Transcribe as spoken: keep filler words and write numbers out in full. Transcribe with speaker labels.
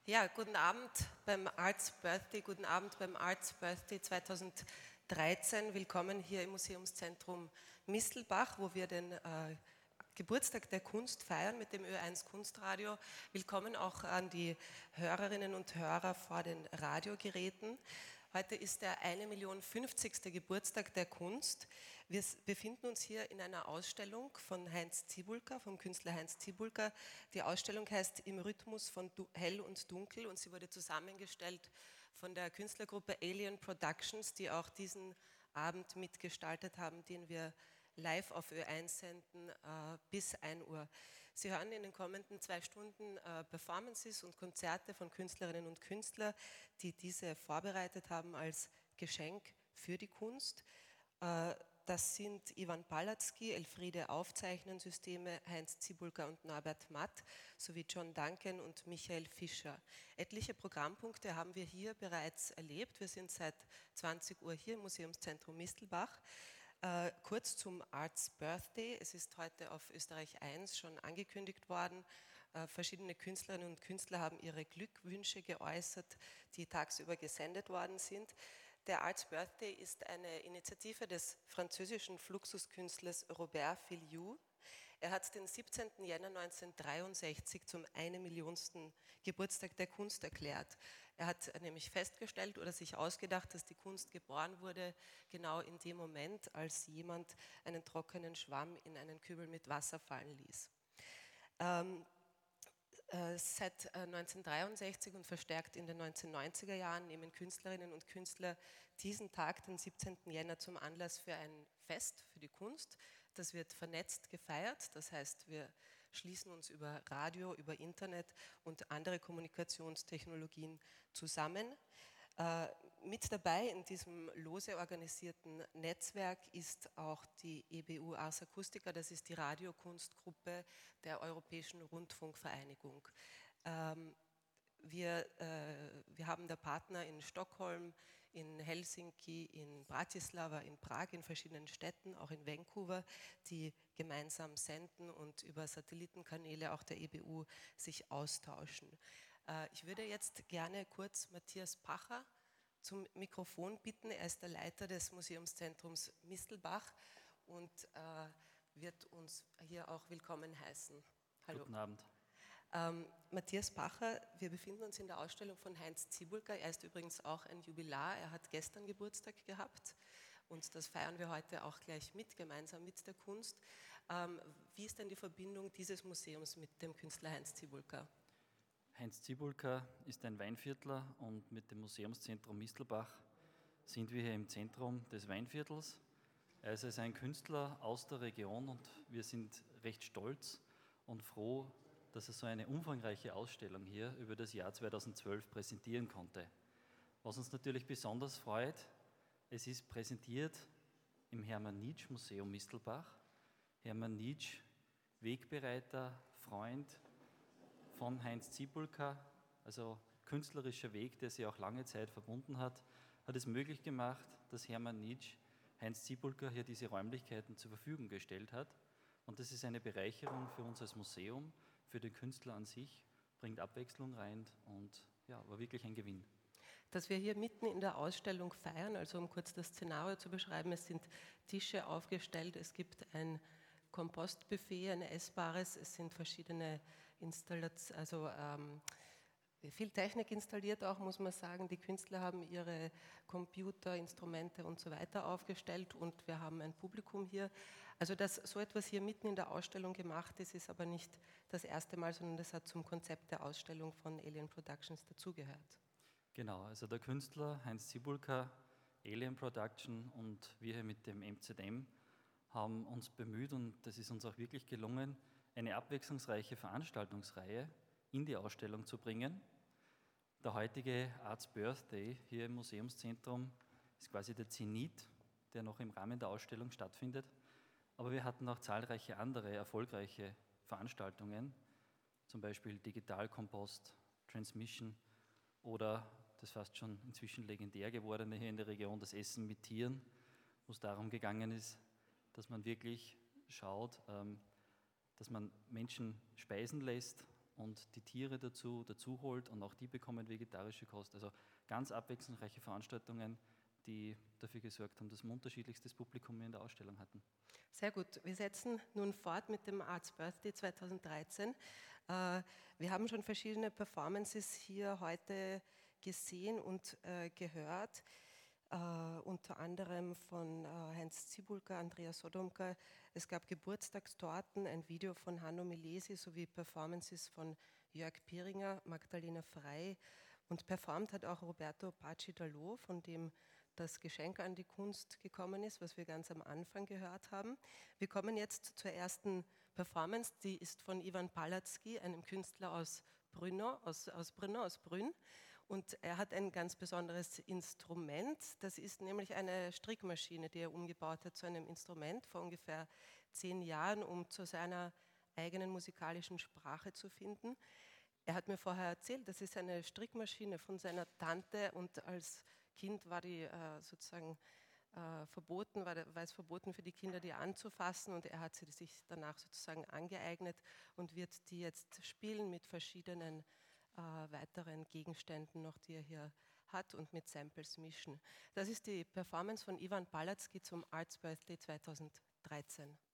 Speaker 1: Ja, guten Abend beim Arts Birthday, guten Abend beim Arts Birthday zweitausenddreizehn. Willkommen hier im Museumszentrum Mistelbach, wo wir den äh, Geburtstag der Kunst feiern mit dem Ö eins Kunstradio. Willkommen auch an die Hörerinnen und Hörer vor den Radiogeräten. Heute ist der eine Million fünfzigste Geburtstag der Kunst. Wir befinden uns hier in einer Ausstellung von Heinz Zibulka, vom Künstler Heinz Zibulka. Die Ausstellung heißt Im Rhythmus von Hell und Dunkel und sie wurde zusammengestellt von der Künstlergruppe Alien Productions, die auch diesen Abend mitgestaltet haben, den wir live auf Ö eins senden äh, bis ein Uhr. Sie hören in den kommenden zwei Stunden äh, Performances und Konzerte von Künstlerinnen und Künstlern, die diese vorbereitet haben als Geschenk für die Kunst. Äh, das sind Ivan Palatzky, Elfriede Aufzeichnensysteme, Heinz Zibulka und Norbert Matt sowie John Duncan und Michael Fischer. Etliche Programmpunkte haben wir hier bereits erlebt. Wir sind seit zwanzig Uhr hier im Museumszentrum Mistelbach. Äh, kurz zum Arts Birthday. Es ist heute auf Österreich eins schon angekündigt worden. Äh, verschiedene Künstlerinnen und Künstler haben ihre Glückwünsche geäußert, die tagsüber gesendet worden sind. Der Arts Birthday ist eine Initiative des französischen Fluxuskünstlers Robert Filiou. Er hat den siebzehnten Jänner neunzehnhundertdreiundsechzig zum eine Millionsten Geburtstag der Kunst erklärt. Er hat nämlich festgestellt oder sich ausgedacht, dass die Kunst geboren wurde, genau in dem Moment, als jemand einen trockenen Schwamm in einen Kübel mit Wasser fallen ließ. Ähm, äh, seit äh, neunzehnhundertdreiundsechzig und verstärkt in den neunzehnhundertneunziger Jahren nehmen Künstlerinnen und Künstler diesen Tag, den siebzehnten Jänner, zum Anlass für ein Fest für die Kunst. Das wird vernetzt gefeiert, das heißt, wir schließen uns über Radio, über Internet und andere Kommunikationstechnologien zusammen. Äh, mit dabei in diesem lose organisierten Netzwerk ist auch die E B U Ars Acustica, das ist die Radiokunstgruppe der Europäischen Rundfunkvereinigung. Ähm, Wir, äh, wir haben da Partner in Stockholm, in Helsinki, in Bratislava, in Prag, in verschiedenen Städten, auch in Vancouver, die gemeinsam senden und über Satellitenkanäle auch der E B U sich austauschen. Äh, ich würde jetzt gerne kurz Matthias Pacher zum Mikrofon bitten. Er ist der Leiter des Museumszentrums Mistelbach und äh, wird uns hier auch willkommen heißen. Hallo.
Speaker 2: Guten Abend.
Speaker 1: Ähm, Matthias Pacher, wir befinden uns in der Ausstellung von Heinz Zibulka. Er ist übrigens auch ein Jubilar. Er hat gestern Geburtstag gehabt und das feiern wir heute auch gleich mit, gemeinsam mit der Kunst. Ähm, wie ist denn die Verbindung dieses Museums mit dem Künstler Heinz Zibulka?
Speaker 2: Heinz Zibulka ist ein Weinviertler und mit dem Museumszentrum Mistelbach sind wir hier im Zentrum des Weinviertels. Er ist also ein Künstler aus der Region und wir sind recht stolz und froh, dass er so eine umfangreiche Ausstellung hier über das Jahr zweitausendzwölf präsentieren konnte. Was uns natürlich besonders freut, es ist präsentiert im Hermann-Nitsch-Museum Mistelbach. Hermann Nitsch, Wegbereiter, Freund von Heinz Zibulka, also künstlerischer Weg, der sie auch lange Zeit verbunden hat, hat es möglich gemacht, dass Hermann Nitsch Heinz Zibulka hier diese Räumlichkeiten zur Verfügung gestellt hat. Und das ist eine Bereicherung für uns als Museum, für den Künstler an sich, bringt Abwechslung rein und ja, war wirklich ein Gewinn.
Speaker 1: Dass wir hier mitten in der Ausstellung feiern, also um kurz das Szenario zu beschreiben, es sind Tische aufgestellt, es gibt ein Kompostbuffet, ein essbares, es sind verschiedene Installationen, also ähm, viel Technik installiert auch, muss man sagen. Die Künstler haben ihre Computer, Instrumente und so weiter aufgestellt und wir haben ein Publikum hier. Also dass so etwas hier mitten in der Ausstellung gemacht ist, ist aber nicht das erste Mal, sondern das hat zum Konzept der Ausstellung von Alien Productions dazugehört.
Speaker 2: Genau, also der Künstler Heinz Zibulka, Alien Production und wir hier mit dem M Z M haben uns bemüht und das ist uns auch wirklich gelungen, eine abwechslungsreiche Veranstaltungsreihe in die Ausstellung zu bringen. Der heutige Arts Birthday hier im Museumszentrum ist quasi der Zenit, der noch im Rahmen der Ausstellung stattfindet. Aber wir hatten auch zahlreiche andere erfolgreiche Veranstaltungen, zum Beispiel Digitalkompost, Transmission oder das fast schon inzwischen legendär gewordene hier in der Region, das Essen mit Tieren, wo es darum gegangen ist, dass man wirklich schaut, dass man Menschen speisen lässt und die Tiere dazu, dazu holt und auch die bekommen vegetarische Kost. Also ganz abwechslungsreiche Veranstaltungen, die dafür gesorgt haben, dass wir unterschiedlichstes Publikum in der Ausstellung hatten.
Speaker 1: Sehr gut. Wir setzen nun fort mit dem Arts Birthday zweitausenddreizehn. Äh, wir haben schon verschiedene Performances hier heute gesehen und äh, gehört. Uh, unter anderem von uh, Heinz Zibulka, Andrea Sodomka. Es gab Geburtstagstorten, ein Video von Hanno Milesi sowie Performances von Jörg Piringer, Magdalena Frey und performt hat auch Roberto Pacci-Dallò, von dem das Geschenk an die Kunst gekommen ist, was wir ganz am Anfang gehört haben. Wir kommen jetzt zur ersten Performance, die ist von Ivan Palatzky, einem Künstler aus Brno, aus, aus Brno, aus Brünn. Und er hat ein ganz besonderes Instrument, das ist nämlich eine Strickmaschine, die er umgebaut hat zu einem Instrument vor ungefähr zehn Jahren, um zu seiner eigenen musikalischen Sprache zu finden. Er hat mir vorher erzählt, das ist eine Strickmaschine von seiner Tante und als Kind war die äh, sozusagen äh, verboten, war, war es verboten für die Kinder, die anzufassen und er hat sie sich danach sozusagen angeeignet und wird die jetzt spielen mit verschiedenen Äh, weiteren Gegenständen noch, die er hier hat und mit Samples mischen. Das ist die Performance von Ivan Palatzky zum Arts Birthday zweitausenddreizehn.